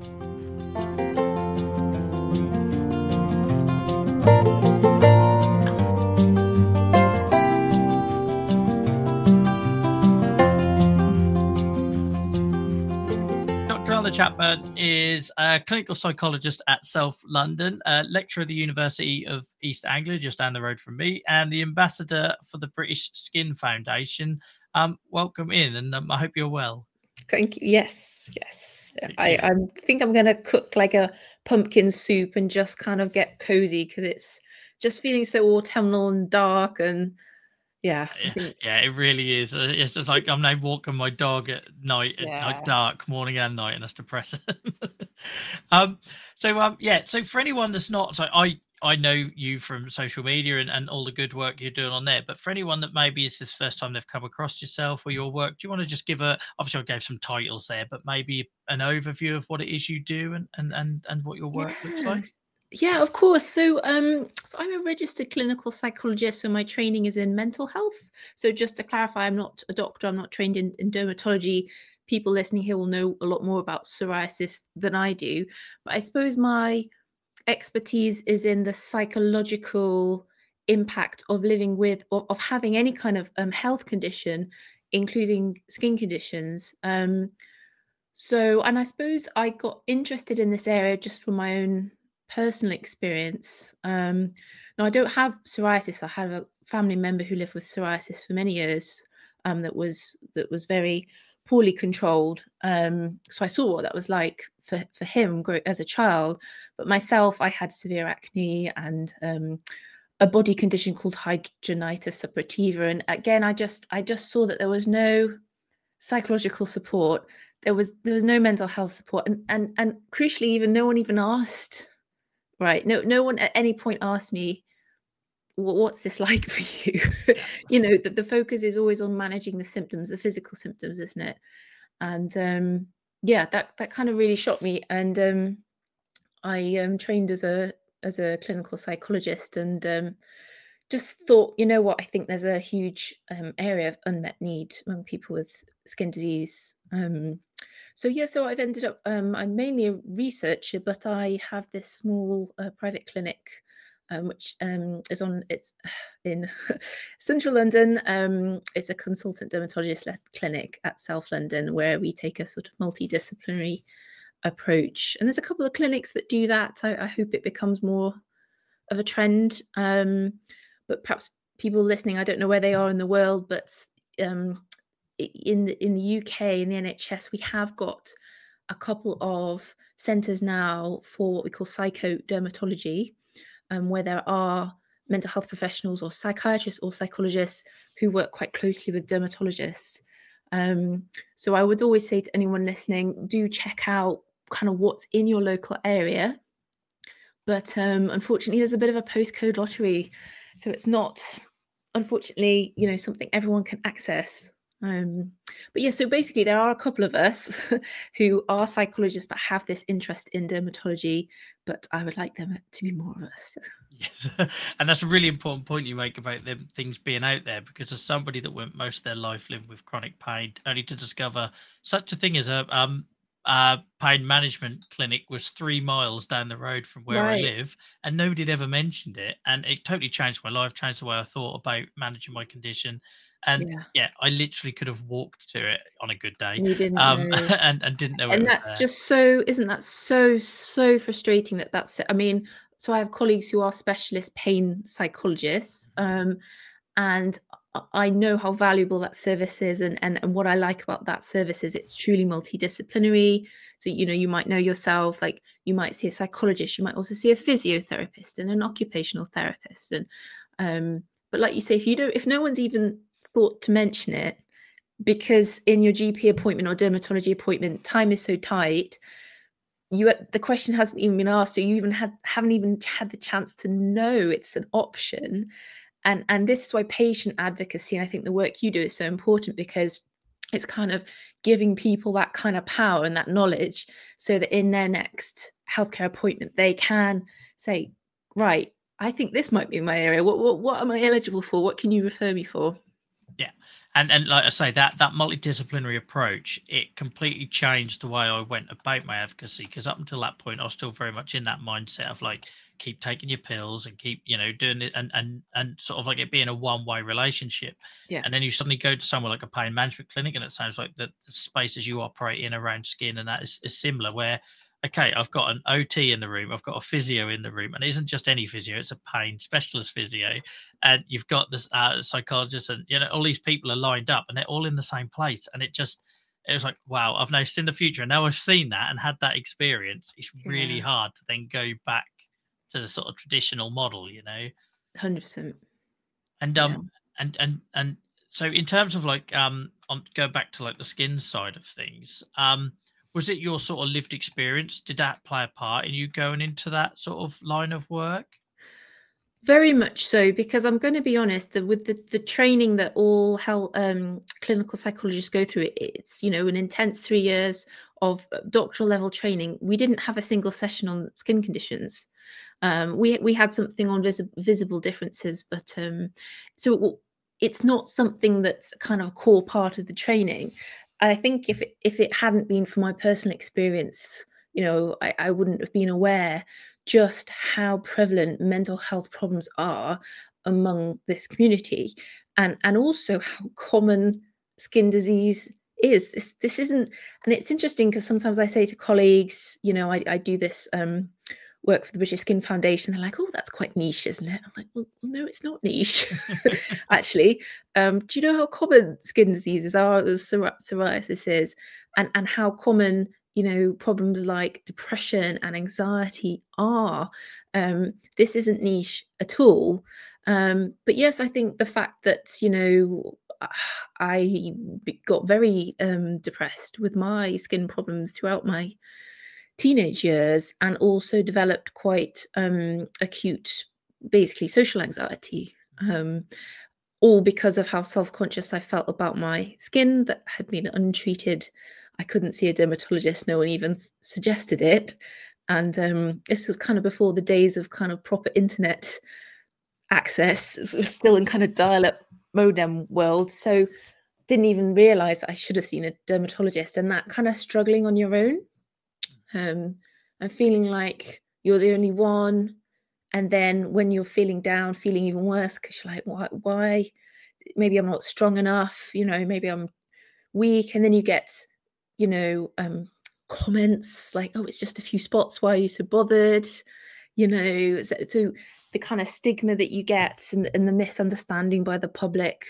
Dr. Anna Chapman is a clinical psychologist at South London, lecturer at the University of East Anglia, just down the road from me, and the ambassador for the British Skin Foundation. Welcome in, and I hope you're well. Thank you. Yes. I think I'm going to cook like a pumpkin soup and just kind of get cozy because it's just feeling so autumnal and dark and yeah, it really is. It's just like I'm now walking my dog at night, like dark, morning and night, and that's depressing. So for anyone that's not, so I know you from social media and all the good work you're doing on there, but for anyone that maybe is this first time they've come across yourself or your work, do you want to just give obviously I gave some titles there, but maybe an overview of what it is you do and what your work looks like? Yeah, of course. So I'm a registered clinical psychologist. So my training is in mental health. So just to clarify, I'm not a doctor. I'm not trained in dermatology. People listening here will know a lot more about psoriasis than I do. But I suppose my expertise is in the psychological impact of living with or of having any kind of health condition, including skin conditions. And I suppose I got interested in this area just from my own personal experience. Now, I don't have psoriasis. I have a family member who lived with psoriasis for many years. That was very poorly controlled. So I saw what that was like for him as a child. But myself, I had severe acne and a body condition called hidradenitis suppurativa. And again, I just saw that there was no psychological support. There was no mental health support, and crucially, even no one even asked. Right? No one at any point asked me, what's this like for you? You know, that the focus is always on managing the symptoms, the physical symptoms, isn't it? And that kind of really shocked me. And I trained as a clinical psychologist and just thought, you know what, I think there's a huge area of unmet need among people with skin disease. So I've ended up, I'm mainly a researcher, but I have this small private clinic, which it's in central London. It's a consultant dermatologist-led clinic at South London where we take a sort of multidisciplinary approach. And there's a couple of clinics that do that. I hope it becomes more of a trend. But perhaps people listening, I don't know where they are in the world, but in the UK, in the NHS, we have got a couple of centres now for what we call psychodermatology, where there are mental health professionals or psychiatrists or psychologists who work quite closely with dermatologists. So I would always say to anyone listening, do check out kind of what's in your local area. But unfortunately, there's a bit of a postcode lottery. So it's not, unfortunately, something everyone can access. But yeah, so basically there are a couple of us who are psychologists but have this interest in dermatology, but I would like them to be more of us. Yes, and that's a really important point you make about them things being out there, because as somebody that went most of their life living with chronic pain, only to discover such a thing as a pain management clinic was 3 miles down the road from where I live, and nobody had ever mentioned it, and it totally changed my life, changed the way I thought about managing my condition. And I literally could have walked to it on a good day. You didn't know. and didn't know. And that's just so, isn't that so frustrating that's it. I mean, so I have colleagues who are specialist pain psychologists, and I know how valuable that service is, and what I like about that service is it's truly multidisciplinary. So, you might know yourself, like you might see a psychologist, you might also see a physiotherapist and an occupational therapist. And but like you say, if no one's even thought to mention it, because in your GP appointment or dermatology appointment, time is so tight, the question hasn't even been asked, or you haven't even had the chance to know it's an option. And this is why patient advocacy, and I think the work you do is so important, because it's kind of giving people that kind of power and that knowledge so that in their next healthcare appointment, they can say, right, I think this might be my area. What am I eligible for? What can you refer me for? Yeah. And like I say, that multidisciplinary approach, it completely changed the way I went about my advocacy, because up until that point I was still very much in that mindset of like, keep taking your pills and keep, doing it, and sort of like it being a one-way relationship. Yeah. And then you suddenly go to somewhere like a pain management clinic, and it sounds like the spaces you operate in around skin and that is similar, where okay, I've got an OT in the room, I've got a physio in the room, and it isn't just any physio, it's a pain specialist physio, and you've got this psychologist, and all these people are lined up, and they're all in the same place, and it was like, wow, I've now seen the future, and now I've seen that and had that experience. It's really Yeah. hard to then go back to the sort of traditional model, 100%. and Yeah. and so in terms of like on go back to like the skin side of things, was it your sort of lived experience, did that play a part in you going into that sort of line of work? Very much so, because I'm going to be honest, with the training that all clinical psychologists go through, it's an intense 3 years of doctoral level training. We didn't have a single session on skin conditions. We had something on visible differences, but so it's not something that's kind of a core part of the training. I think if it hadn't been for my personal experience, I wouldn't have been aware just how prevalent mental health problems are among this community, and also how common skin disease is. This isn't, and it's interesting because sometimes I say to colleagues, I do this work for the British Skin Foundation. They're like, "Oh, that's quite niche, isn't it?" I'm like, "Well, no, it's not niche, actually." Do you know how common skin diseases are, as psoriasis is, and how common problems like depression and anxiety are? This isn't niche at all. But yes, I think the fact that I got very depressed with my skin problems throughout my teenage years, and also developed quite acute, basically social anxiety, all because of how self-conscious I felt about my skin that had been untreated. I couldn't see a dermatologist, no one even suggested it. And this was kind of before the days of kind of proper internet access. It was still in kind of dial-up modem world, so didn't even realize that I should have seen a dermatologist. And that kind of struggling on your own, and feeling like you're the only one. And then when you're feeling down, feeling even worse because you're like, why? Maybe I'm not strong enough, maybe I'm weak. And then you get, comments like, "Oh, it's just a few spots. Why are you so bothered?" So the kind of stigma that you get, and the misunderstanding by the public,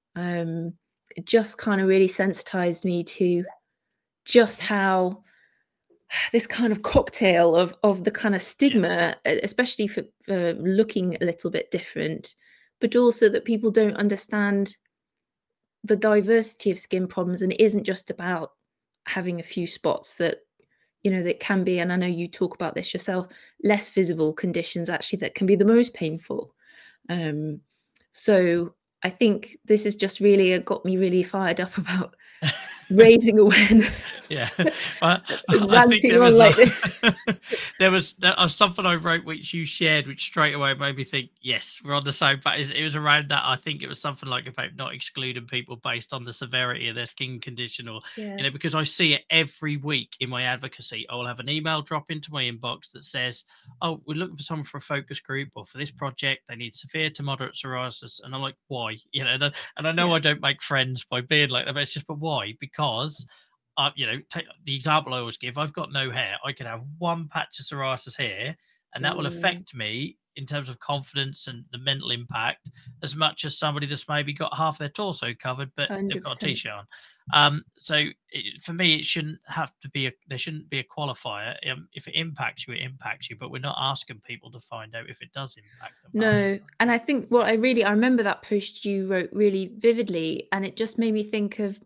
it just kind of really sensitized me to just how this kind of cocktail of the kind of Yeah. stigma, especially for looking a little bit different, but also that people don't understand the diversity of skin problems, and it isn't just about having a few spots that can be, and I know you talk about this yourself, less visible conditions actually that can be the most painful. Um, so I think this has just really got me really fired up about raising awareness. Yeah, well, I think Ranting there on was like this. there was something I wrote which you shared, which straight away made me think, yes, we're on the same page. It was around that. I think it was something like about not excluding people based on the severity of their skin condition, or Yes. because I see it every week in my advocacy. I will have an email drop into my inbox that says, "Oh, we're looking for someone for a focus group or for this project. They need severe to moderate psoriasis," and I'm like, why? And I know Yeah. I don't make friends by being like that, but it's just, but why? Because take the example I always give. I've got no hair. I could have one patch of psoriasis here, and that will Mm, affect me in terms of confidence and the mental impact as much as somebody that's maybe got half their torso covered, but they've got a 100%. t-shirt on. So for me, it shouldn't have to be there shouldn't be a qualifier. If it impacts you, it impacts you, but we're not asking people to find out if it does impact them. No, and I think what I remember that post you wrote really vividly, and it just made me think of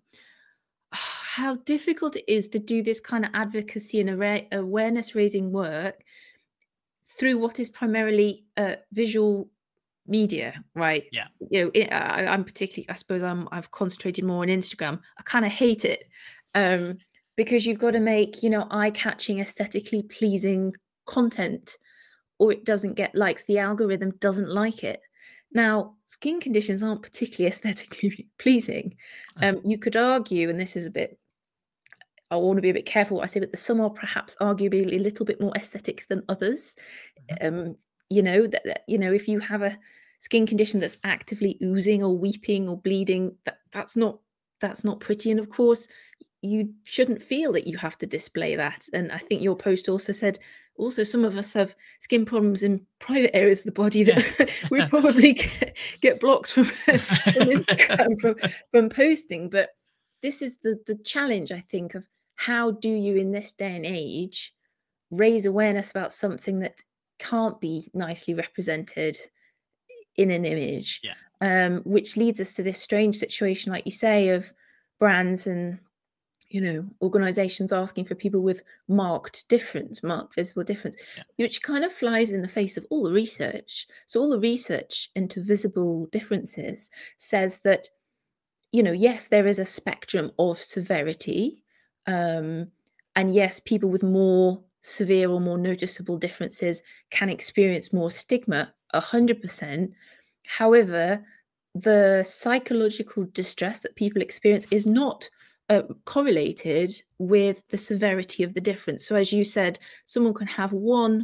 how difficult it is to do this kind of advocacy and awareness raising work through what is primarily visual media, right? Yeah. I'm particularly, I suppose I've concentrated more on Instagram. I kind of hate it, um, because you've got to make, eye-catching, aesthetically pleasing content, or it doesn't get likes. The algorithm doesn't like it. Now, skin conditions aren't particularly aesthetically pleasing. You could argue, and this is a bit, I want to be a bit careful what I say, but some are perhaps arguably a little bit more aesthetic than others. Mhm. If you have a skin condition that's actively oozing or weeping or bleeding, that's not pretty. And of course, you shouldn't feel that you have to display that. And I think your post also said, also some of us have skin problems in private areas of the body that we probably get blocked from Instagram from posting. But this is the challenge, I think, of how do you in this day and age raise awareness about something that can't be nicely represented in an image, which leads us to this strange situation, like you say, of brands and organizations asking for people with marked visible difference, which kind of flies in the face of all the research. So all the research into visible differences says that, yes, there is a spectrum of severity. And yes, people with more severe or more noticeable differences can experience more stigma, 100%. However, the psychological distress that people experience is not correlated with the severity of the difference. So as you said, someone can have one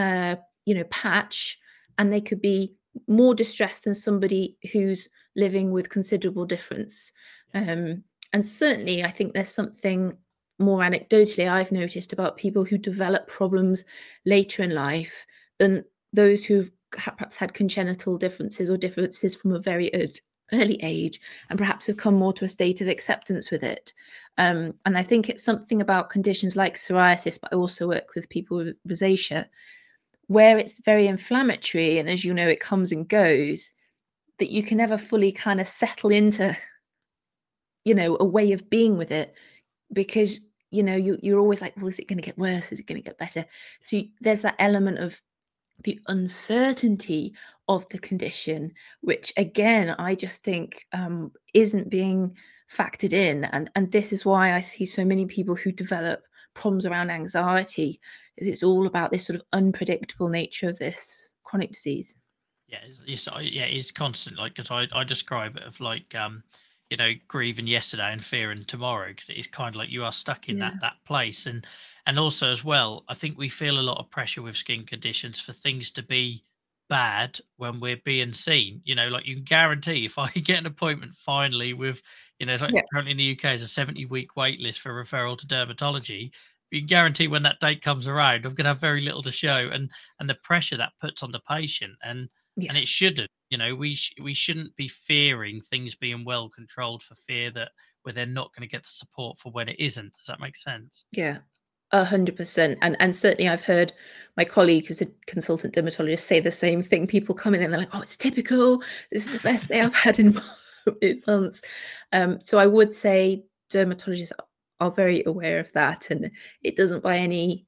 patch and they could be more distressed than somebody who's living with considerable difference. And certainly I think there's something more anecdotally I've noticed about people who develop problems later in life than those who've perhaps had congenital differences or differences from a very early age and perhaps have come more to a state of acceptance with it. And I think it's something about conditions like psoriasis, but I also work with people with rosacea, where it's very inflammatory. And as you know, it comes and goes, that you can never fully kind of settle into, a way of being with it, because, you're always like, well, is it going to get worse? Is it going to get better? So there's that element of the uncertainty of the condition, which again, I just think isn't being factored in. And this is why I see so many people who develop problems around anxiety, is it's all about this sort of unpredictable nature of this chronic disease. It's constant. Like, because I describe it of like, grieving yesterday and fearing tomorrow, because it's kind of like you are stuck in that place. And also as well, I think we feel a lot of pressure with skin conditions for things to be bad when we're being seen. Like, you can guarantee if I get an appointment finally with, it's like currently in the UK is a 70-week wait list for referral to dermatology. You can guarantee when that date comes around, I'm going to have very little to show, and the pressure that puts on the patient, and it shouldn't. We shouldn't be fearing things being well controlled for fear that we're then not going to get the support for when it isn't. Does that make sense? Yeah, 100%. And certainly I've heard my colleague who's a consultant dermatologist say the same thing. People come in and they're like, oh, it's typical. This is the best day I've had in months. So I would say dermatologists are very aware of that, and it doesn't by any,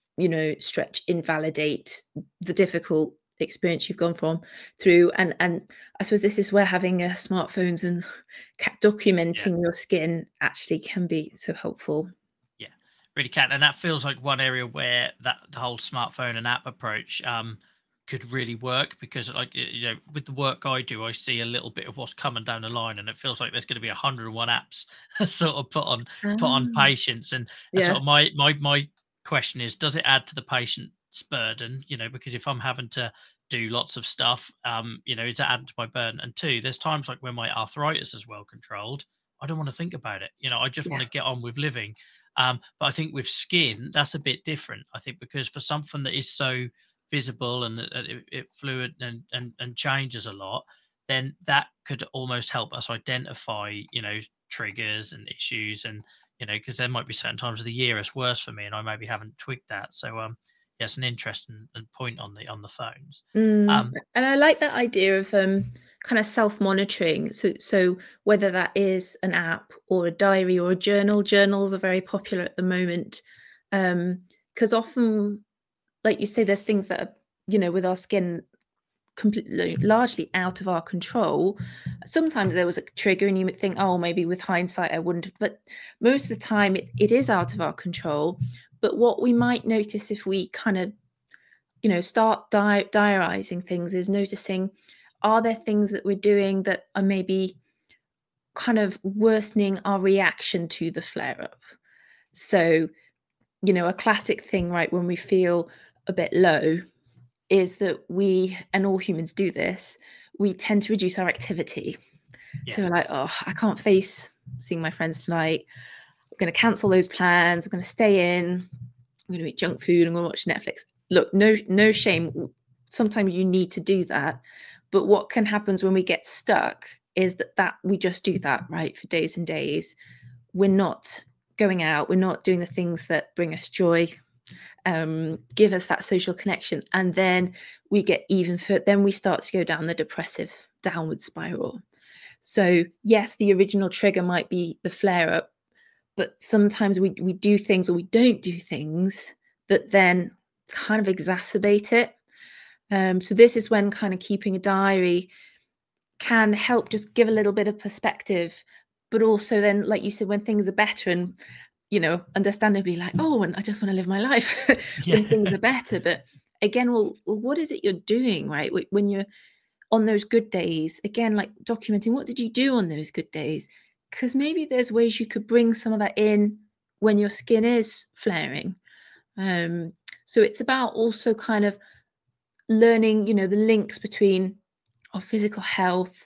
stretch invalidate the difficult experience you've gone through. And I suppose this is where having smartphones and documenting your skin actually can be so helpful. Really can. And that feels like one area where the whole smartphone and app approach could really work, because like, with the work I do, I see a little bit of what's coming down the line, and it feels like there's going to be 101 apps sort of put on patients. And sort of my question is, does it add to the patient's burden? Because if I'm having to do lots of stuff, is it adding to my burden? And two, there's times like when my arthritis is well controlled, I don't want to think about it. I just want to get on with living. But I think with skin, that's a bit different. I think because for something that is so visible and it fluid and changes a lot, then that could almost help us identify, triggers and issues, and because there might be certain times of the year it's worse for me, and I maybe haven't twigged that. So it's an interesting point on the phones. And I like that idea of kind of self-monitoring. So whether that is an app or a diary or a journal, journals are very popular at the moment. Because often, like you say, there's things that are, with our skin completely largely out of our control. Sometimes there was a trigger and you would think, oh, maybe with hindsight I wouldn't, but most of the time it is out of our control. But what we might notice if we kind of start diarizing things is noticing, are there things that we're doing that are maybe kind of worsening our reaction to the flare up? So, a classic thing, right, when we feel a bit low is that we, and all humans do this, we tend to reduce our activity. So Yeah. we're like, oh, I can't face seeing my friends tonight. I'm going to cancel those plans. I'm going to stay in. I'm going to eat junk food. I'm going to watch Netflix. Look, no shame. Sometimes you need to do that. But what can happen when we get stuck is that we just do that, right, for days and days. We're not going out. We're not doing the things that bring us joy, give us that social connection. And then we get even further, then we start to go down the depressive downward spiral. So yes, the original trigger might be the flare up, but sometimes we do things or we don't do things that then kind of exacerbate it. So this is when kind of keeping a diary can help just give a little bit of perspective, but also then, like you said, when things are better and, understandably like, oh, and I just want to live my life when things are better. But again, well, what is it you're doing, right? When you're on those good days, again, like documenting what did you do on those good days? Because maybe there's ways you could bring some of that in when your skin is flaring. So it's about also kind of learning, the links between our physical health,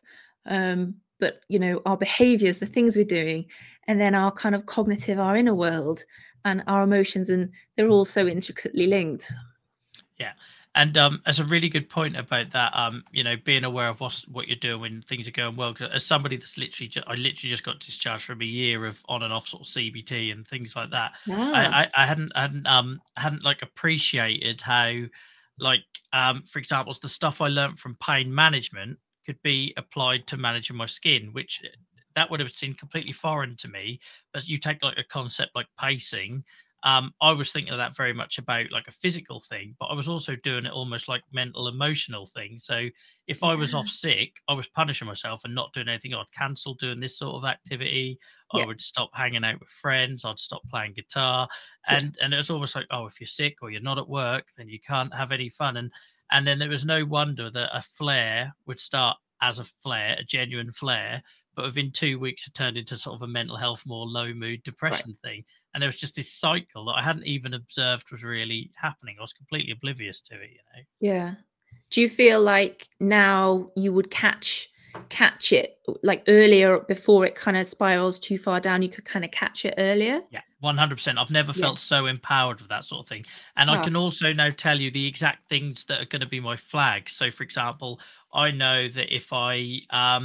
but our behaviors, the things we're doing, and then our kind of cognitive, our inner world, and our emotions, and they're all so intricately linked. Yeah. And as a really good point about that, being aware of what you're doing when things are going well. 'Cause as somebody that's I literally just got discharged from a year of on and off sort of CBT and things like that. Ah, I hadn't like appreciated how, like, for example, the stuff I learned from pain management could be applied to managing my skin, which that would have seemed completely foreign to me. But you take like a concept like pacing. I was thinking of that very much about like a physical thing, but I was also doing it almost like mental, emotional thing. So if I was yeah, off sick, I was punishing myself and not doing anything. I'd cancel doing this sort of activity. I yeah, would stop hanging out with friends. I'd stop playing guitar, yeah, and it was almost like, oh, if you're sick or you're not at work, then you can't have any fun. And then it was no wonder that a flare would start as a flare, a genuine flare, but within 2 weeks it turned into sort of a mental health, more low mood right, depression thing. And there was just this cycle that I hadn't even observed was really happening. I was completely oblivious to it. yeah. Do you feel like now you would catch it like earlier before it kind of spirals too far down? You could kind of catch it earlier. Yeah, 100%. I've never Yeah. felt so empowered with that sort of thing. And I Ah, can also now tell you the exact things that are going to be my flags. So, for example, I know that if I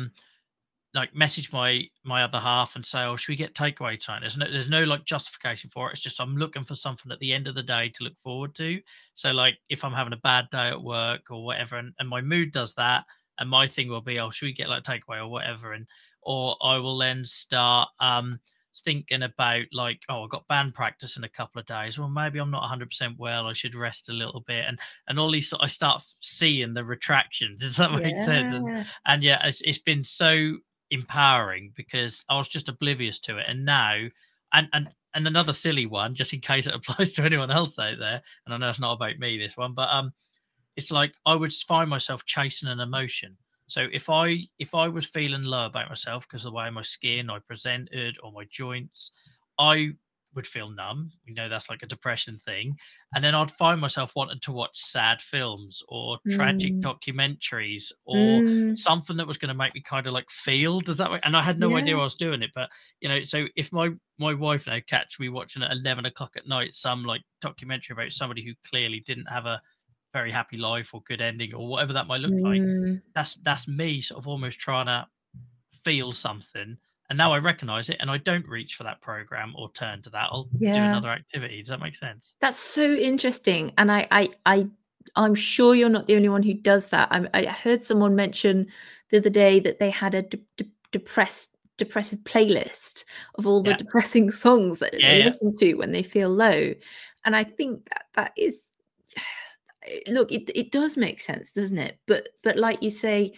like message my other half and say, "Oh, should we get takeaway tonight?" There's no like justification for it. It's just I'm looking for something at the end of the day to look forward to. So like if I'm having a bad day at work or whatever, and my mood does that, and my thing will be, "Oh, should we get like takeaway or whatever?" And or I will then start thinking about like, "Oh, I've got band practice in a couple of days. Well, maybe I'm not 100% well. I should rest a little bit." And all these I start seeing the retractions. Does that make sense? yeah. And yeah, it's been so empowering because I was just oblivious to it. And now, and another silly one, just in case it applies to anyone else out there, and I know it's not about me, this one, but it's like I would find myself chasing an emotion. So if I was feeling low about myself because of the way my skin I presented or my joints, I would feel numb. That's like a depression thing. And then I'd find myself wanting to watch sad films or tragic Mm, documentaries or mm, something that was going to make me kind of like feel. Does that make, and I had no idea yeah, I was doing it. But so if my wife now catch me watching at 11 o'clock at night some like documentary about somebody who clearly didn't have a very happy life or good ending or whatever that might look like, mm, that's me sort of almost trying to feel something. And now I recognize it and I don't reach for that program or turn to that. I'll do yeah. another activity. Does that make sense? That's so interesting, and I'm sure you're not the only one who does that. I heard someone mention the other day that they had a depressive playlist of all the Yeah. depressing songs that Yeah. they Yeah. listen to when they feel low, and I think that is look, it does make sense, doesn't it? But like you say,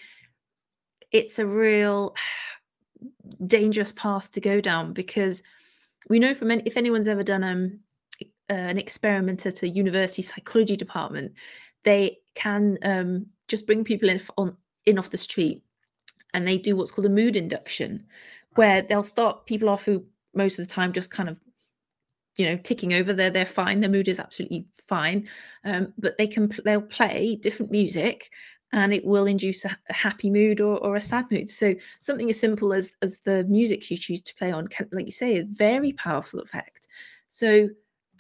it's a real dangerous path to go down because we know from if anyone's ever done an experiment at a university psychology department, they can just bring people in off the street, and they do what's called a mood induction, where they'll start people off who most of the time just kind of, ticking over. They're fine. Their mood is absolutely fine, but they'll play different music, and it will induce a happy mood or a sad mood. So something as simple as the music you choose to play on can, like you say, a very powerful effect. So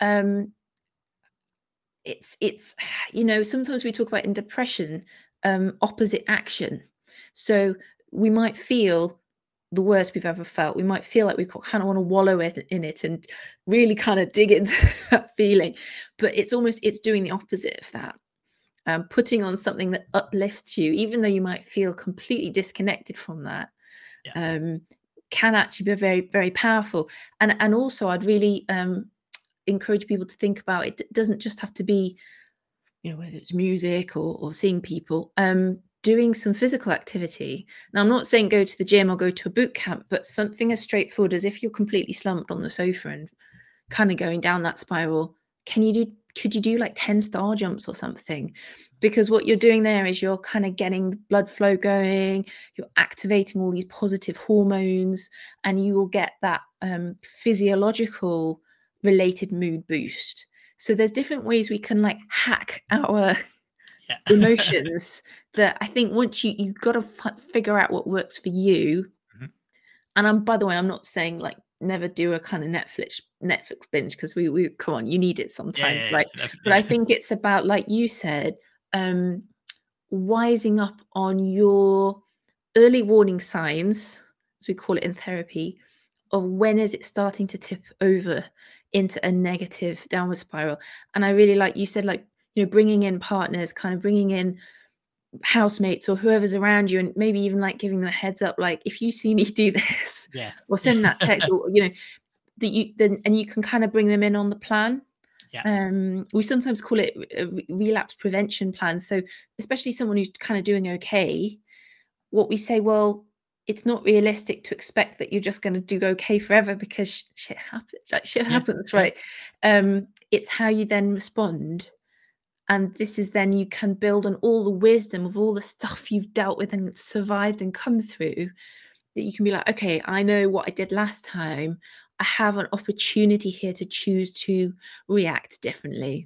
it's sometimes we talk about in depression, opposite action. So we might feel the worst we've ever felt. We might feel like we kind of want to wallow in it and really kind of dig into that feeling, but it's doing the opposite of that. Putting on something that uplifts you, even though you might feel completely disconnected from that, can actually be very, very powerful. And also, I'd really encourage people to think about it. It doesn't just have to be, whether it's music or seeing people. Doing some physical activity. Now, I'm not saying go to the gym or go to a boot camp, but something as straightforward as if you're completely slumped on the sofa and kind of going down that spiral, could you do like 10 star jumps or something? Because what you're doing there is you're kind of getting the blood flow going, you're activating all these positive hormones, and you will get that physiological related mood boost. So there's different ways we can like hack our emotions that I think once you've got to figure out what works for you. And by the way, I'm not saying like never do a kind of Netflix binge, because we come on, you need it sometimes, right? But I think it's about, like you said, wising up on your early warning signs, as we call it in therapy, of when is it starting to tip over into a negative downward spiral. And I really, like you said, like, bringing in partners, kind of bringing in housemates or whoever's around you, and maybe even like giving them a heads up, like, if you see me do this, or send that text, or and you can kind of bring them in on the plan. We sometimes call it a relapse prevention plan. So especially someone who's kind of doing okay, what we say, well, it's not realistic to expect that you're just going to do okay forever, because shit happens, right? It's how you then respond. And this is then you can build on all the wisdom of all the stuff you've dealt with and survived and come through, that you can be like, okay, I know what I did last time. I have an opportunity here to choose to react differently.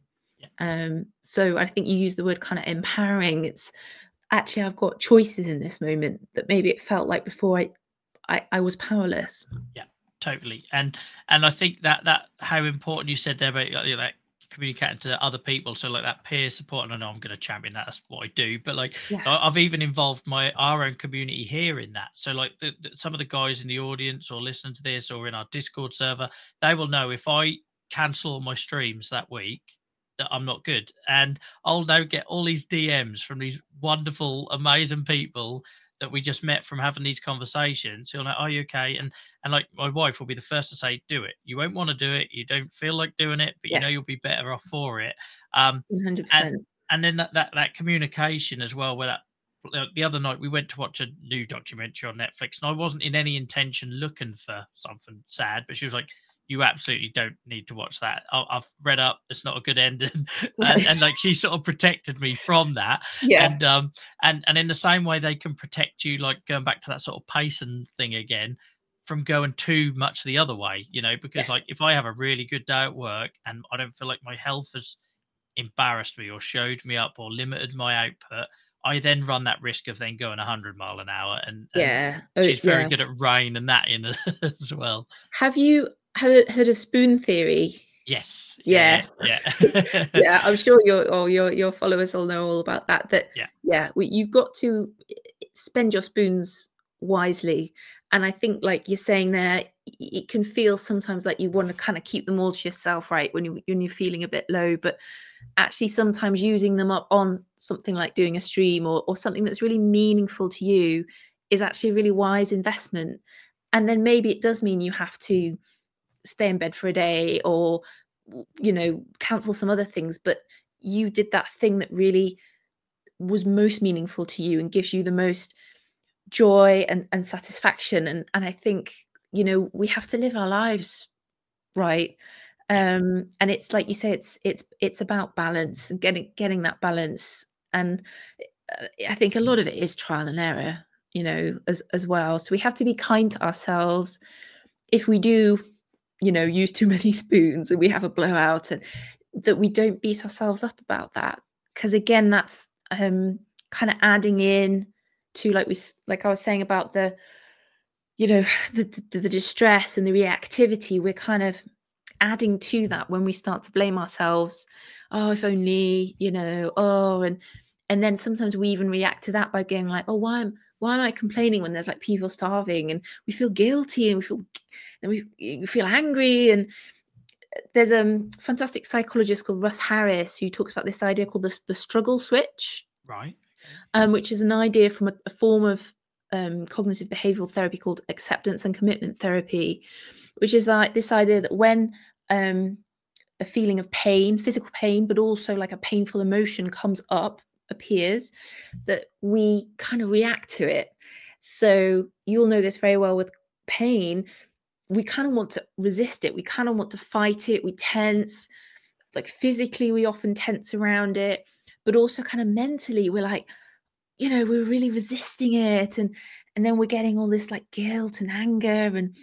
So I think you use the word kind of empowering. It's actually, I've got choices in this moment that maybe it felt like before I was powerless. Yeah, totally. And I think that how important you said there about like communicating to other people, so like that peer support. And I know I'm going to champion that, that's what I do, but like I've even involved our own community here in that. So like some of the guys in the audience or listening to this or in our Discord server, they will know if I cancel my streams that week that I'm not good, and I'll now get all these DMs from these wonderful, amazing people that we just met from having these conversations. He'll know, are you okay? And like my wife will be the first to say, do it. You won't want to do it. You don't feel like doing it, but you know you'll be better off for it. 100%. And then that communication as well. Where the other night we went to watch a new documentary on Netflix, and I wasn't in any intention looking for something sad, but she was like, you absolutely don't need to watch that. I've read up, it's not a good ending. And like she sort of protected me from that. And in the same way they can protect you, like going back to that sort of pacing thing again, from going too much the other way, because like if I have a really good day at work and I don't feel like my health has embarrassed me or showed me up or limited my output, I then run that risk of then going 100 mile an hour. And she's very good at reining that in as well. Have you heard of spoon theory? Yes. Yeah. I'm sure your followers will know all about that. You've got to spend your spoons wisely. And I think, like you're saying there, it can feel sometimes like you want to kind of keep them all to yourself, right, when you're feeling a bit low. But actually sometimes using them up on something like doing a stream or something that's really meaningful to you is actually a really wise investment. And then maybe it does mean you have to stay in bed for a day or cancel some other things, but you did that thing that really was most meaningful to you and gives you the most joy and satisfaction. And I think we have to live our lives right. And it's like you say, it's about balance and getting that balance. And I think a lot of it is trial and error, as well. So we have to be kind to ourselves. If we do, use too many spoons and we have a blowout, and that we don't beat ourselves up about that. Because again, that's kind of adding in to, like I was saying about the, the distress and the reactivity. We're kind of adding to that when we start to blame ourselves. Oh, if only, and then sometimes we even react to that by going like, oh, why am I complaining when there's like people starving, and we feel guilty, and we feel angry. And there's a fantastic psychologist called Russ Harris who talks about this idea called the struggle switch, Right. which is an idea from a form of cognitive behavioral therapy called acceptance and commitment therapy, which is like this idea that when a feeling of pain, physical pain, but also like a painful emotion appears, that we kind of react to it. So you'll know this very well with pain. We kind of want to resist it. We kind of want to fight it. We tense, like physically, we often tense around it, but also kind of mentally, we're like, we're really resisting it. And then we're getting all this like guilt and anger and,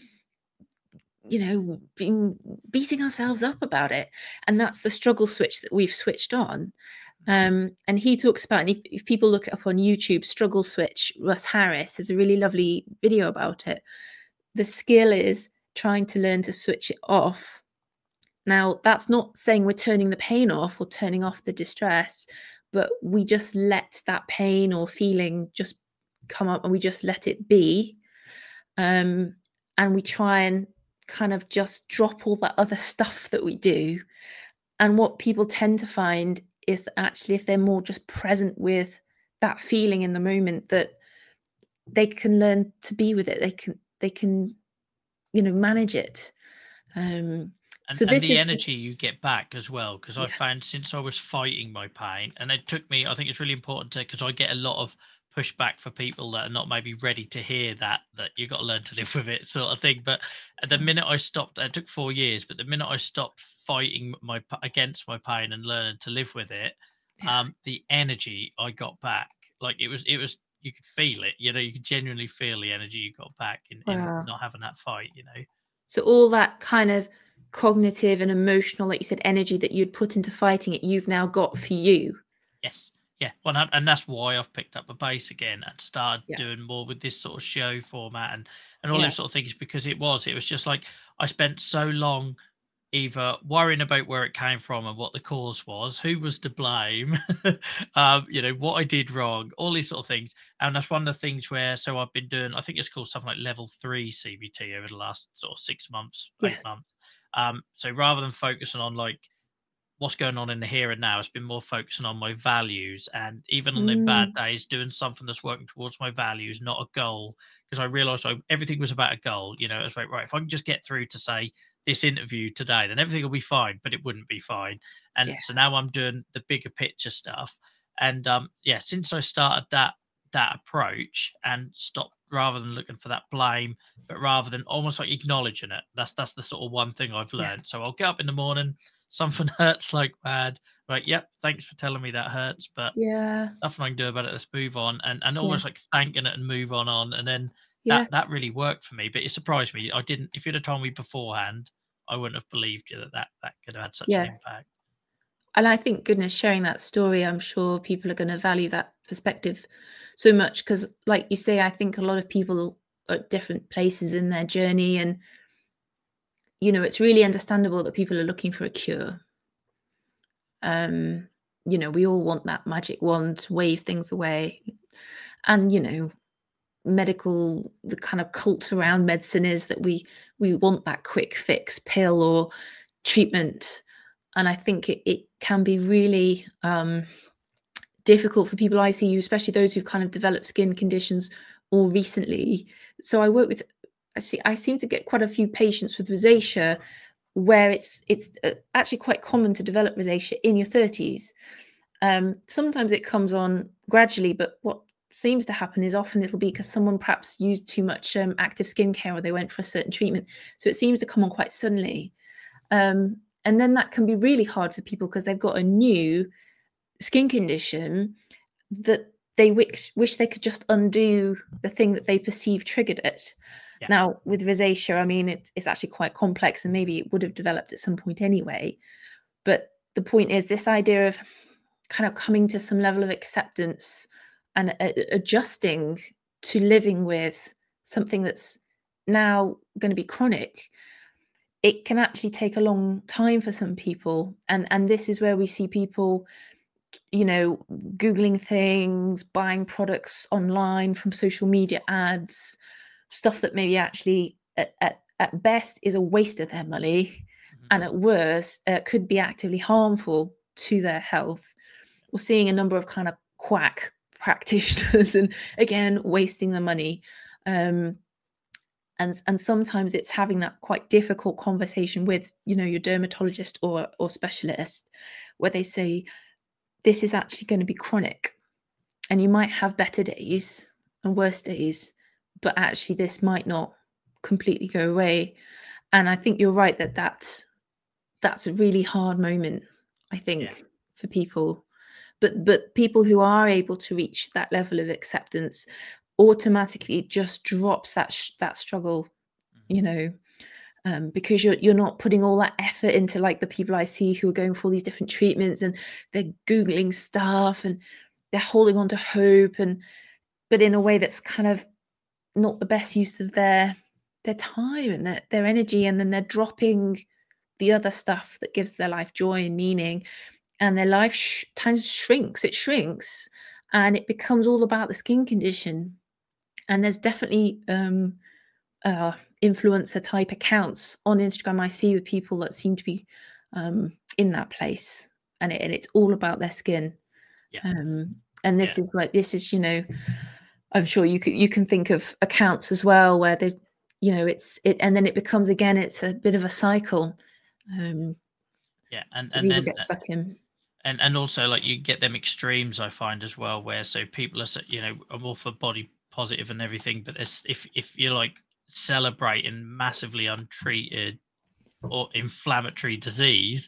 beating ourselves up about it. And that's the struggle switch that we've switched on. And he talks about, and if people look it up on YouTube, struggle switch, Russ Harris has a really lovely video about it. The skill is trying to learn to switch it off. Now, that's not saying we're turning the pain off or turning off the distress, but we just let that pain or feeling just come up and we just let it be. And we try and kind of just drop all that other stuff that we do. And what people tend to find is that actually, if they're more just present with that feeling in the moment, that they can learn to be with it. They can manage it. So And this the is energy you get back as well, because I found since I was fighting my pain, and it took me, I think it's really important to, because I get a lot of pushback for people that are not maybe ready to hear that you got to learn to live with it sort of thing. But at the minute I stopped, it took 4 years, but the minute I stopped fighting against my pain and learning to live with it, the energy I got back, like it was you could feel it, you could genuinely feel the energy you got back in wow. not having that fight. So all that kind of cognitive and emotional, like you said, energy that you'd put into fighting it, you've now got for you. Yes. Yeah. Well, and that's why I've picked up a bass again and started Yeah. doing more with this sort of show format and all Yeah. those sort of things, because it was just like I spent so long either worrying about where it came from and what the cause was, who was to blame, what I did wrong, all these sort of things. And that's one of the things where, so I've been doing, I think it's called something like level 3 CBT over the last sort of 6 months, 8 Yes. months. So rather than focusing on like what's going on in the here and now, it's been more focusing on my values, and even on the bad days doing something that's working towards my values, not a goal, because I realized everything was about a goal. It was like, right, if I can just get through to say this interview today, then everything will be fine, but it wouldn't be fine. And Yeah. so now I'm doing the bigger picture stuff. And since I started that approach and stopped, rather than looking for that blame, but rather than almost like acknowledging it, that's the sort of one thing I've Yeah. learned. So I'll get up in the morning, something hurts like mad, like, yep, thanks for telling me that hurts, but Yeah. nothing I can do about it, let's move on, and Yeah. almost like thanking it and move on. And then Yes. that really worked for me. But it surprised me. I didn't, if you'd have told me beforehand, I wouldn't have believed you that could have had such an Yes. impact. And I think, goodness, sharing that story, I'm sure people are going to value that perspective so much because, like you say, I think a lot of people are at different places in their journey, and it's really understandable that people are looking for a cure. We all want that magic wand to wave things away, and the kind of cult around medicine is that we want that quick fix pill or treatment. And I think it can be really difficult for people I see, especially those who've kind of developed skin conditions more recently. So I seem to get quite a few patients with rosacea where it's actually quite common to develop rosacea in your 30s. Sometimes it comes on gradually, but what seems to happen is often it'll be because someone perhaps used too much active skincare or they went for a certain treatment. So it seems to come on quite suddenly. And then that can be really hard for people because they've got a new skin condition that they wish they could just undo the thing that they perceive triggered it. Yeah. Now, with rosacea, I mean, it's actually quite complex, and maybe it would have developed at some point anyway. But the point is, this idea of kind of coming to some level of acceptance and adjusting to living with something that's now going to be chronic, it can actually take a long time for some people. And this is where we see people, Googling things, buying products online from social media ads, stuff that maybe actually at best is a waste of their money, and at worst could be actively harmful to their health. We're seeing a number of kind of quack practitioners and again wasting the money. And sometimes it's having that quite difficult conversation with your dermatologist or specialist, where they say this is actually going to be chronic, and you might have better days and worse days, but actually this might not completely go away. And I think you're right that's a really hard moment, I think, for people. But people who are able to reach that level of acceptance, automatically it just drops that struggle, because you're not putting all that effort into, like, the people I see who are going for all these different treatments, and they're Googling stuff and they're holding on to hope, but in a way that's kind of not the best use of their time and their energy, and then they're dropping the other stuff that gives their life joy and meaning, and their life shrinks, and it becomes all about the skin condition. And there's definitely influencer type accounts on Instagram I see with people that seem to be in that place, and it's all about their skin. And this is I'm sure you can think of accounts as well where they and then it becomes, again, it's a bit of a cycle. And People then get stuck in. and also, like, you get them extremes, I find, as well, where so people are more for body positive and everything, but if you're like celebrating massively untreated or inflammatory disease,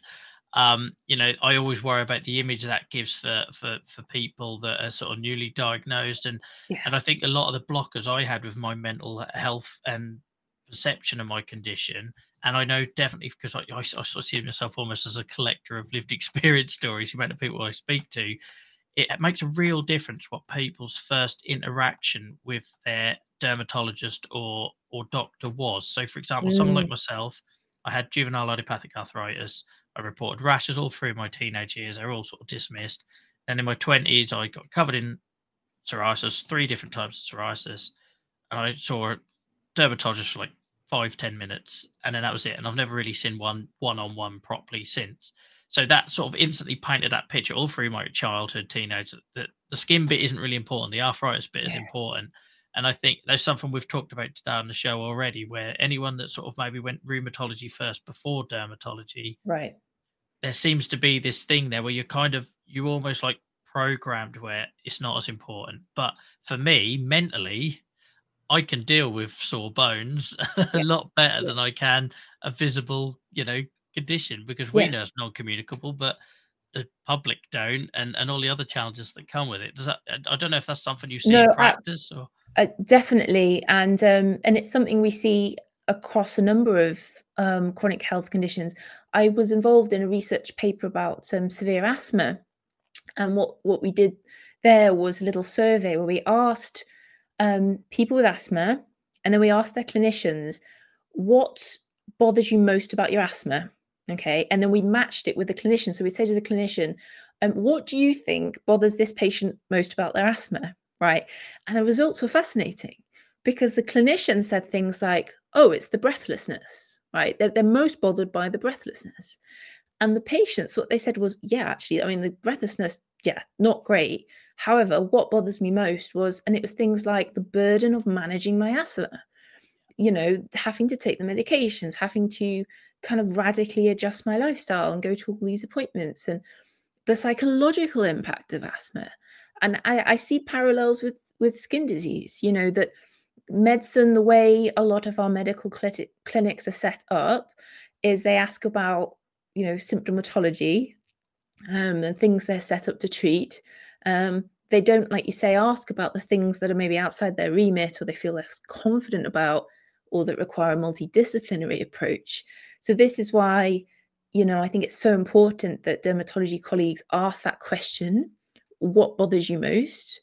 I always worry about the image that gives for people that are sort of newly diagnosed, and I think a lot of the blockers I had with my mental health and perception of my condition, and I know definitely because I sort of see myself almost as a collector of lived experience stories, the amount of people I speak to, it makes a real difference what people's first interaction with their dermatologist or doctor was. So, for example, someone like myself, I had juvenile idiopathic arthritis. I reported rashes all through my teenage years. They're all sort of dismissed. Then in my 20s, I got covered in psoriasis, 3 different types of psoriasis. And I saw a dermatologist for like 5-10 minutes, and then that was it. And I've never really seen one-on-one properly since. So that sort of instantly painted that picture all through my childhood, teenage, that the skin bit isn't really important. The arthritis bit is important. And I think there's something we've talked about today on the show already, where anyone that sort of maybe went rheumatology first before dermatology, Right. there seems to be this thing there where you almost like programmed where it's not as important. But for me, mentally, I can deal with sore bones a lot better than I can a visible, condition, because we Yeah. know it's non-communicable, but the public don't, and all the other challenges that come with it. Does that? I don't know if that's something you see in No, practice or. definitely, and it's something we see across a number of chronic health conditions. I was involved in a research paper about severe asthma, and what we did there was a little survey where we asked people with asthma, and then we asked their clinicians, what bothers you most about your asthma? Okay, and then we matched it with the clinician. So we said to the clinician, what do you think bothers this patient most about their asthma? Right. And the results were fascinating, because the clinician said things like, oh, it's the breathlessness, right? They're most bothered by the breathlessness. And the patients, what they said was, yeah, actually, I mean, the breathlessness, yeah, not great. However, what bothers me most was, and it was things like the burden of managing my asthma, having to take the medications, having to kind of radically adjust my lifestyle and go to all these appointments, and the psychological impact of asthma. And I see parallels with skin disease, that medicine, the way a lot of our medical clinics are set up, is they ask about, symptomatology, and things they're set up to treat. they don't, like you say, ask about the things that are maybe outside their remit or they feel less confident about or that require a multidisciplinary approach. So this is why, I think it's so important that dermatology colleagues ask that question, what bothers you most?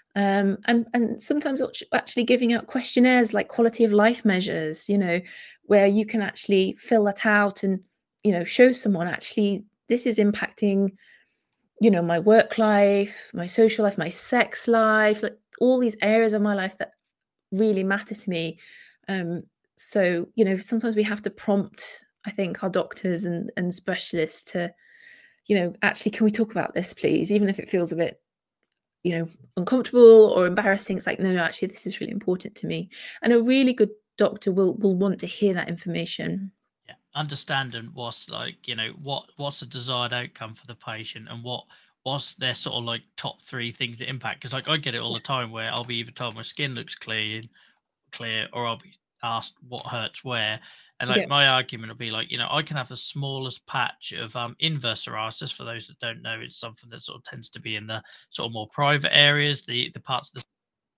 And sometimes actually giving out questionnaires like quality of life measures, where you can actually fill that out and, show someone actually this is impacting, my work life, my social life, my sex life, like all these areas of my life that really matter to me. Um, so, sometimes we have to prompt, I think, our doctors and specialists to, actually, can we talk about this, please? Even if it feels a bit, uncomfortable or embarrassing, it's like, no, no, actually, this is really important to me. And a really good doctor will want to hear that information. Yeah, understanding what's like, what's the desired outcome for the patient, and what's their sort of like top three things that impact. Because like I get it all Yeah. the time where I'll be either told my skin looks clear, or I'll be asked what hurts where. And like Yeah. my argument will be like, I can have the smallest patch of inverse psoriasis. For those that don't know, it's something that sort of tends to be in the sort of more private areas, the parts of the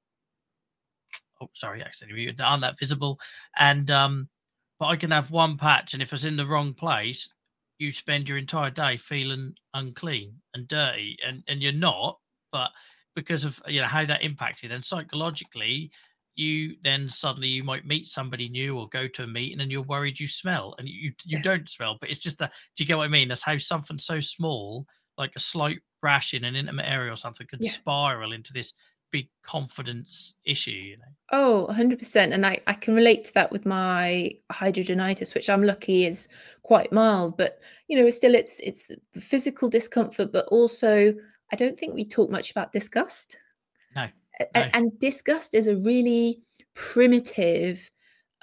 oh sorry, accidentally muted, that aren't that visible. And but I can have one patch, and if it's in the wrong place, you spend your entire day feeling unclean and dirty, and you're not, but because of how that impacts you, then psychologically, you then suddenly you might meet somebody new or go to a meeting, and you're worried you smell, and you Yeah. don't smell, but it's just a. Do you get what I mean? That's how something so small, like a slight rash in an intimate area or something, could Yeah. spiral into this big confidence issue. Oh, 100%. And I can relate to that with my hydrogenitis, which I'm lucky is quite mild, but still it's the physical discomfort, but also I don't think we talk much about disgust. No, no. And disgust is a really primitive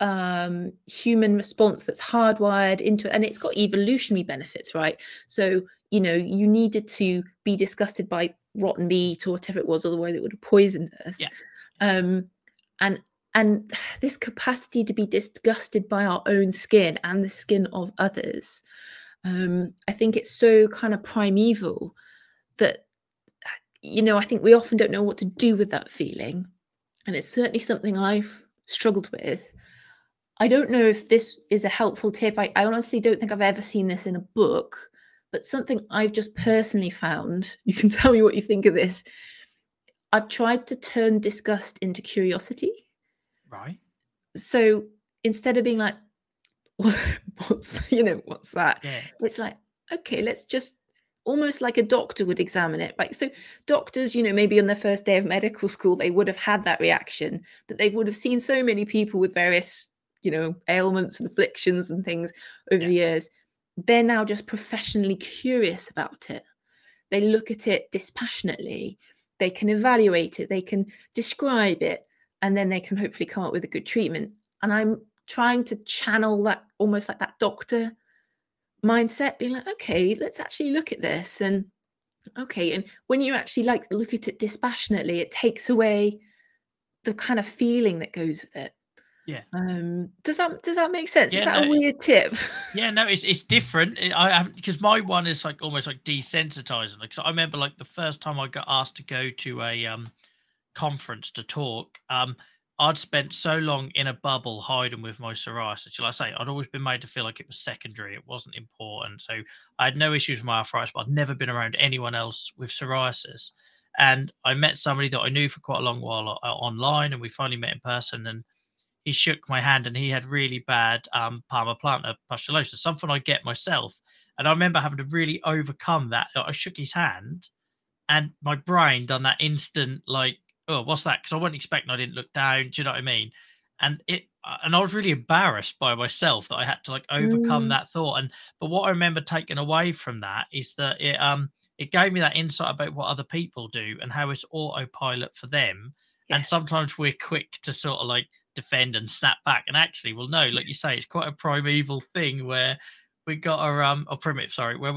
human response that's hardwired into it, and it's got evolutionary benefits, right? So you needed to be disgusted by rotten meat or whatever it was, otherwise it would have poisoned us. Yeah. um and and this capacity to be disgusted by our own skin and the skin of others, I think it's so kind of primeval that I think we often don't know what to do with that feeling. And it's certainly something I've struggled with. I don't know if this is a helpful tip. I honestly don't think I've ever seen this in a book, but something I've just personally found. You can tell me what you think of this. I've tried to turn disgust into curiosity. Right. So instead of being like, what's that? Yeah. It's like, okay, let's just almost like a doctor would examine it, right? So doctors, maybe on their first day of medical school, they would have had that reaction, that they would have seen so many people with various, ailments and afflictions and things over Yeah. the years. They're now just professionally curious about it. They look at it dispassionately. They can evaluate it. They can describe it, and then they can hopefully come up with a good treatment. And I'm trying to channel that almost like that doctor mindset, being like, okay, let's actually look at this. And okay, and when you actually like look at it dispassionately, it takes away the kind of feeling that goes with it. Yeah. Does that make sense? Is Yeah. that a No. weird tip? Yeah. No. It's different. I have, because my one is like almost like desensitizing. Like, so I remember like the first time I got asked to go to a conference to talk. I'd spent so long in a bubble hiding with my psoriasis. Shall I say, I'd always been made to feel like it was secondary. It wasn't important. So I had no issues with my arthritis, but I'd never been around anyone else with psoriasis. And I met somebody that I knew for quite a long while online, and we finally met in person. And he shook my hand, and he had really bad palmar plantar pustulosis, something I get myself. And I remember having to really overcome that. I shook his hand, and my brain done that instant like, oh, what's that? Because I wasn't expecting. I didn't look down. Do you know what I mean? And I was really embarrassed by myself that I had to like overcome Mm, that thought. And but what I remember taking away from that is that it gave me that insight about what other people do and how it's autopilot for them. yeah, And sometimes we're quick to sort of like defend and snap back. And actually, well, no, like you say, it's quite a primeval thing where we got our or primitive, sorry, where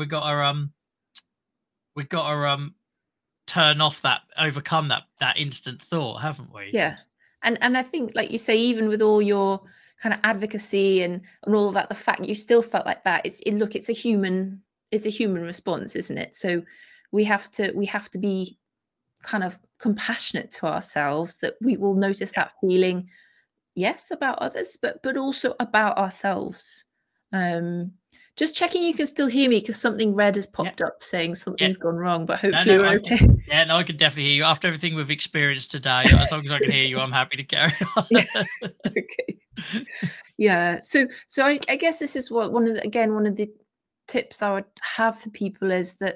we got our turn off that, overcome that instant thought, haven't we? yeah. And I think, like you say, even with all your kind of advocacy and all of that, the fact you still felt like that, look, it's a human response, isn't it? So we have to be kind of compassionate to ourselves, that we will notice that feeling, yes, about others, but also about ourselves. Just checking you can still hear me, because something red has popped up saying something's gone wrong, but hopefully we're okay. No, I can definitely hear you. After everything we've experienced today, as long as I can hear you, I'm happy to carry on. Okay. Yeah. So I guess this is what one of the tips I would have for people is that,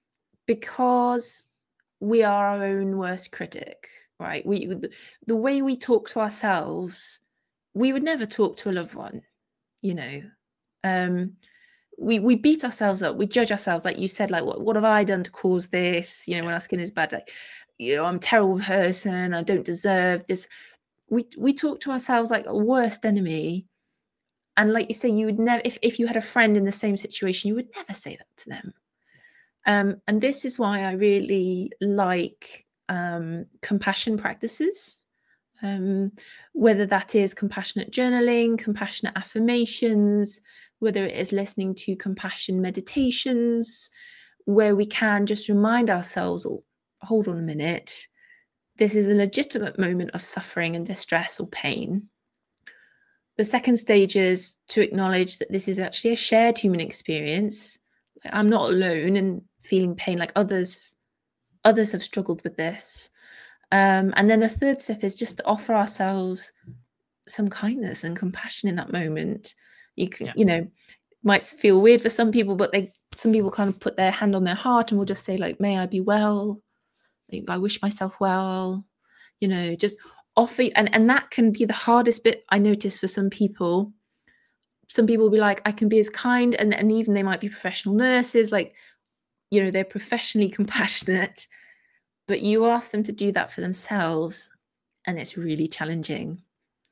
because we are our own worst critic, right? The way we talk to ourselves, we would never talk to a loved one, you know. We beat ourselves up, we judge ourselves, like you said, like what have I done to cause this? You know, when our skin is bad, like, you know, I'm a terrible person, I don't deserve this. We talk to ourselves like a worst enemy. And like you say, you would never, if you had a friend in the same situation, you would never say that to them. And this is why I really like compassion practices, whether that is compassionate journaling, compassionate affirmations, whether it is listening to compassion meditations, where we can just remind ourselves, oh, hold on a minute, this is a legitimate moment of suffering and distress or pain. The second stage is to acknowledge that this is actually a shared human experience. I'm not alone in feeling pain, like others have struggled with this. And then the third step is just to offer ourselves some kindness and compassion in that moment. You can, you know, might feel weird for some people, but some people kind of put their hand on their heart and will just say, like, may I be well? Like, I wish myself well. You know, just offer, and that can be the hardest bit, I notice, for some people. Some people will be like, I can be as kind, and even they might be professional nurses, like, you know, they're professionally compassionate, but you ask them to do that for themselves, and it's really challenging.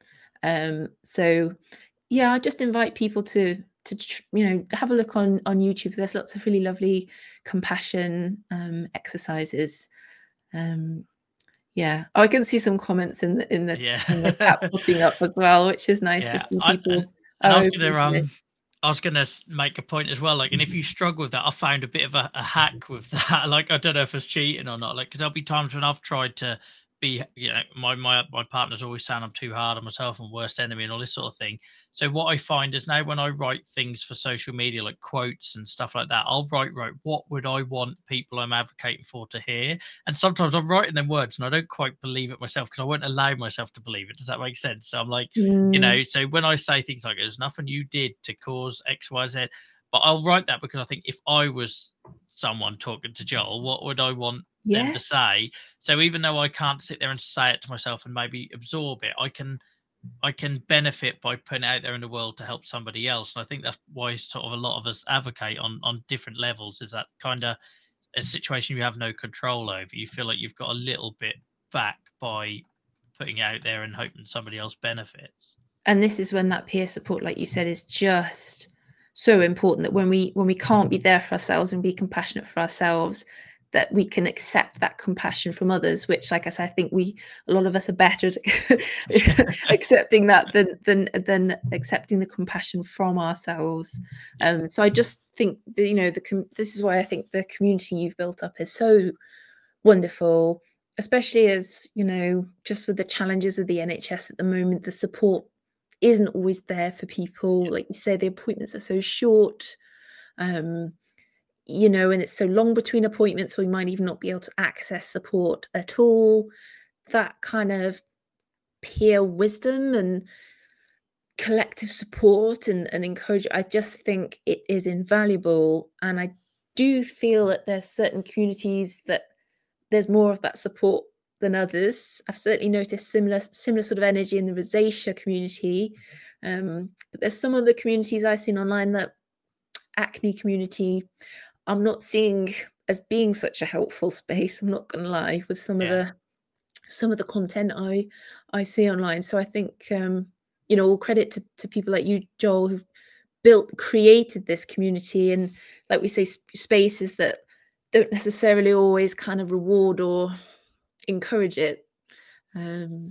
So yeah, I just invite people to you know, have a look on YouTube. There's lots of really lovely compassion exercises. Yeah, I can see some comments in the chat popping up as well, which is nice to see people. I was gonna make a point as well, like, and if you struggle with that, I found a bit of a hack with that. Like, I don't know if it's cheating or not, like, because there'll be times when I've tried to be, you know, my partner's always saying I'm too hard on myself and worst enemy and all this sort of thing. So what I find is now when I write things for social media, like quotes and stuff like that, I'll write what would I want people I'm advocating for to hear. And sometimes I'm writing them words and I don't quite believe it myself, because I won't allow myself to believe it. Does that make sense? So I'm like, you know, so when I say things like, there's nothing you did to cause X, Y, Z, but I'll write that because I think if I was someone talking to Joel, what would I want them to say? So even though I can't sit there and say it to myself and maybe absorb it, I can benefit by putting it out there in the world to help somebody else. And I think that's why sort of a lot of us advocate on different levels, is that kind of a situation you have no control over. You feel like you've got a little bit back by putting it out there and hoping somebody else benefits. And this is when that peer support, like you said, is just so important, that when we can't be there for ourselves and be compassionate for ourselves, that we can accept that compassion from others, which, like I said, I think a lot of us are better at accepting that than accepting the compassion from ourselves. So I just think that, you know, this is why I think the community you've built up is so wonderful, especially as, you know, just with the challenges with the NHS at the moment, the support isn't always there for people. Like you say, the appointments are so short, you know, and it's so long between appointments, or you might even not be able to access support at all. That kind of peer wisdom and collective support and encouragement, I just think it is invaluable. And I do feel that there's certain communities that there's more of that support than others. I've certainly noticed similar sort of energy in the rosacea community. But there's some of the communities I've seen online, that acne community, I'm not seeing as being such a helpful space. I'm not going to lie, with some of the content I see online. So I think, you know, all credit to people like you, Joel, who've created this community, and, like we say, spaces that don't necessarily always kind of reward or encourage it.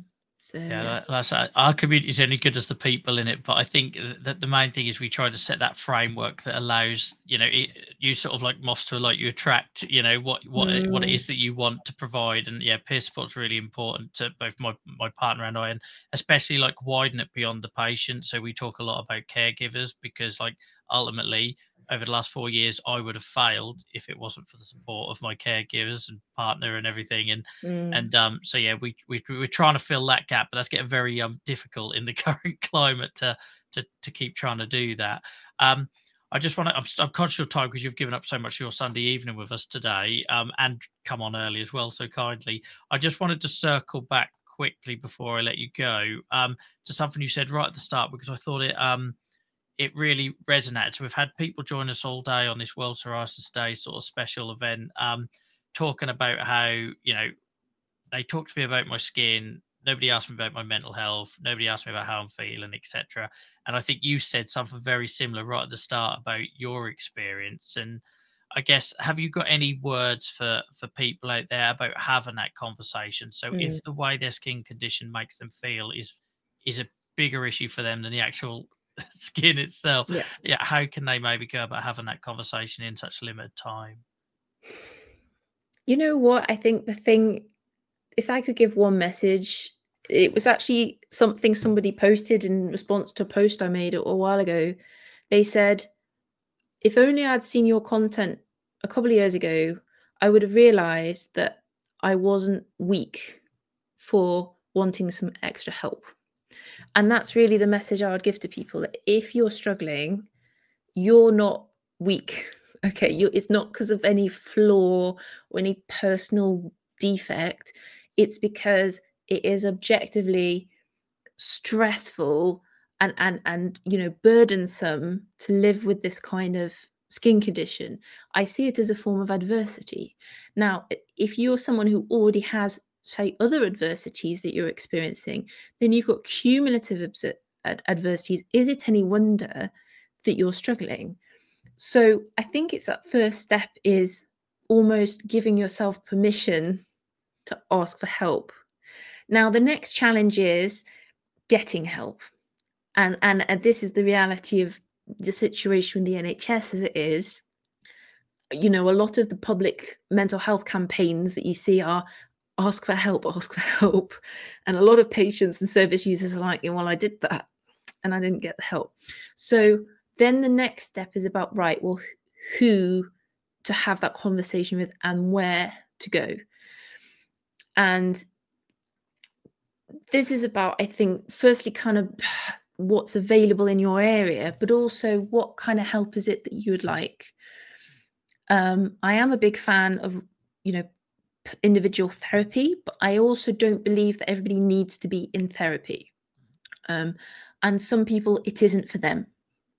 So Yeah, that's our community is only good as the people in it. But I think that the main thing is we try to set that framework that allows, you sort of like moths to a light, you attract, what it Mm, is that you want to provide. And yeah, peer support's really important to both my partner and I, and especially like widen it beyond the patient. So we talk a lot about caregivers, because like ultimately over the last 4 years, I would have failed if it wasn't for the support of my caregivers and partner and everything. And mm, so yeah, we're trying to fill that gap, but that's getting very difficult in the current climate to keep trying to do that. I just want to. I'm conscious of time because you've given up so much of your Sunday evening with us today, and come on early as well, so kindly. I just wanted to circle back quickly before I let you go, to something you said right at the start, because I thought it really resonated. So we've had people join us all day on this World Psoriasis Day sort of special event, talking about how, they talked to me about my skin. Nobody asked me about my mental health. Nobody asked me about how I'm feeling, etc. And I think you said something very similar right at the start about your experience. And I guess, have you got any words for people out there about having that conversation? So mm. if the way their skin condition makes them feel is a bigger issue for them than the actual skin itself, Yeah. yeah, how can they maybe go about having that conversation in such limited time? You know what? I think the thing, if I could give one message, it was actually something somebody posted in response to a post I made a while ago. They said, if only I'd seen your content a couple of years ago, I would have realized that I wasn't weak for wanting some extra help. And that's really the message I would give to people, that if you're struggling, you're not weak. Okay, it's not because of any flaw or any personal defect. It's because it is objectively stressful and burdensome to live with this kind of skin condition. I see it as a form of adversity. Now, if you're someone who already has, say, other adversities that you're experiencing, then you've got cumulative adversities. Is it any wonder that you're struggling? So I think it's that first step is almost giving yourself permission to ask for help. Now, the next challenge is getting help. And this is the reality of the situation with the NHS as it is. A lot of the public mental health campaigns that you see are ask for help, ask for help. And a lot of patients and service users are like, well, I did that and I didn't get the help. So then the next step is about, right, well, who to have that conversation with and where to go. And this is about, I think, firstly, kind of what's available in your area, but also what kind of help is it that you would like. I am a big fan of, individual therapy, but I also don't believe that everybody needs to be in therapy. And some people, it isn't for them.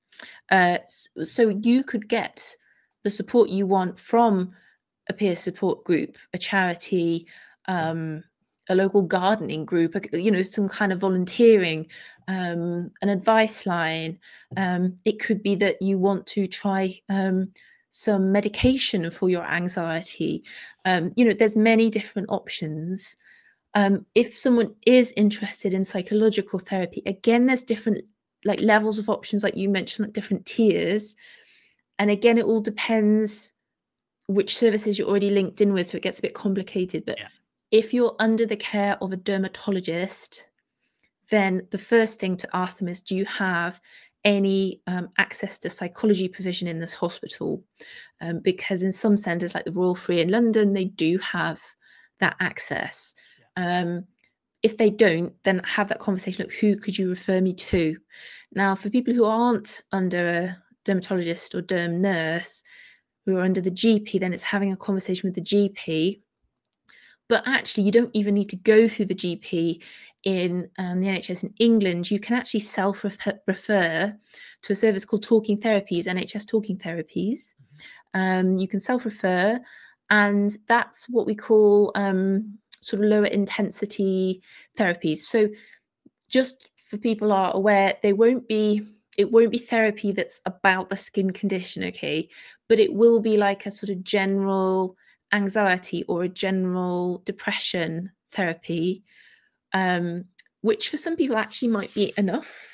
So you could get the support you want from a peer support group, a charity, a local gardening group, some kind of volunteering, an advice line. It could be that you want to try some medication for your anxiety. There's many different options. If someone is interested in psychological therapy, again, there's different like levels of options, like you mentioned, like different tiers. And again, it all depends which services you're already linked in with, so it gets a bit complicated. But Yeah. if you're under the care of a dermatologist, then the first thing to ask them is, do you have any access to psychology provision in this hospital? Because in some centres, like the Royal Free in London, they do have that access. If they don't, then have that conversation, like, who could you refer me to? Now, for people who aren't under a dermatologist or derm nurse, who are under the GP, then it's having a conversation with the GP. But actually, you don't even need to go through the GP in the NHS in England. You can actually self-refer to a service called Talking Therapies, NHS Talking Therapies. You can self-refer, and that's what we call sort of lower intensity therapies. So just for people are aware, it won't be therapy that's about the skin condition, okay? But it will be like a sort of general anxiety or a general depression therapy. which for some people actually might be enough.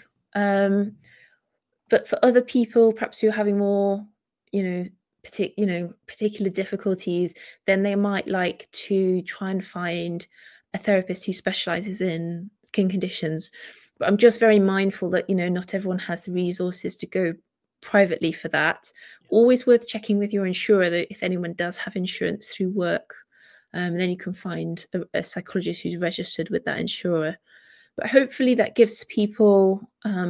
But for other people, perhaps who are having more, particular difficulties, then they might like to try and find a therapist who specializes in skin conditions. But I'm just very mindful that, not everyone has the resources to go privately for that. Always worth checking with your insurer that if anyone does have insurance through work, then you can find a psychologist who's registered with that insurer. But hopefully that gives people,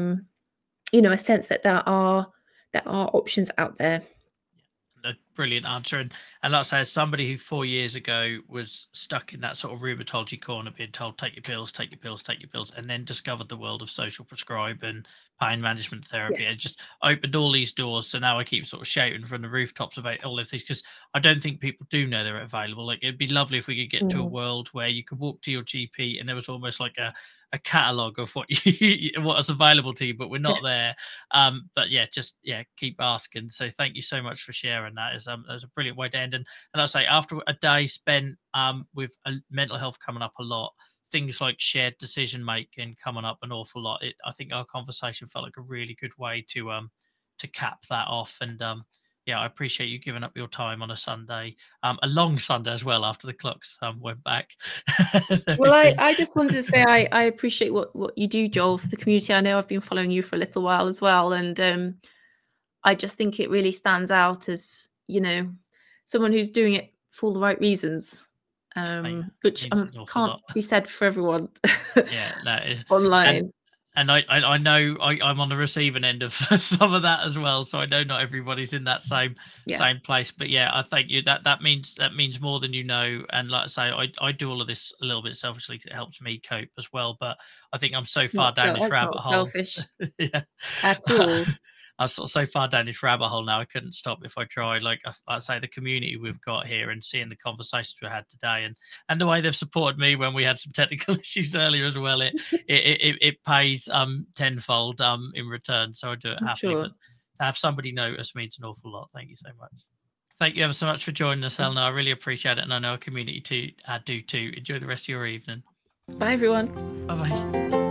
a sense that there are options out there. A brilliant answer. And like I say, as somebody who 4 years ago was stuck in that sort of rheumatology corner, being told, take your pills, take your pills, take your pills, and then discovered the world of social prescribe and pain management therapy, Yeah. it just opened all these doors. So now I keep sort of shouting from the rooftops about all of these, because I don't think people do know they're available. Like, it'd be lovely if we could get to a world where you could walk to your GP and there was almost like a catalogue of what what is available to you, but we're not there. But yeah, just keep asking. So thank you so much for sharing that. That was a brilliant way to end. And I say, after a day spent with mental health coming up a lot, things like shared decision making coming up an awful lot, I think our conversation felt like a really good way to cap that off. And I appreciate you giving up your time on a Sunday, a long Sunday as well, after the clocks went back. Well, I just wanted to say I appreciate what you do, Joel, for the community. I know I've been following you for a little while as well, and I just think it really stands out as, someone who's doing it for all the right reasons, which can't be said for everyone. Yeah, no, online. And I know I'm on the receiving end of some of that as well, so I know not everybody's in that same place. But yeah, I thank you. That means more than you know. And like I say, I do all of this a little bit selfishly because it helps me cope as well. But I think I'm so far down this rabbit hole. Selfish. Yeah, at all. I'm so far down this rabbit hole now. I couldn't stop if I tried. Like I say, the community we've got here and seeing the conversations we had today, and the way they've supported me when we had some technical issues earlier as well. It pays tenfold in return. So I do it happily. Sure. But to have somebody notice means an awful lot. Thank you so much. Thank you ever so much for joining us, Eleanor. I really appreciate it, and I know our community do too. Enjoy the rest of your evening. Bye, everyone. Bye bye.